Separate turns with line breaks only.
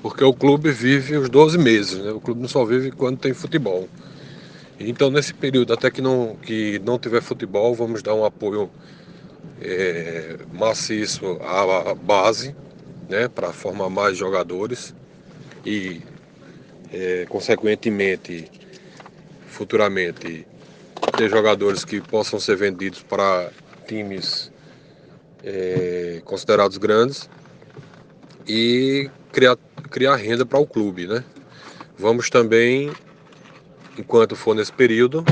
porque o clube vive os 12 meses, né? O clube não só vive quando tem futebol. Então, nesse período, até que não tiver futebol, vamos dar um apoio maciço à base, né? Para formar mais jogadores e, consequentemente, futuramente, ter jogadores que possam ser vendidos para times considerados grandes e criar renda para o clube, né? Vamos também, enquanto for nesse período,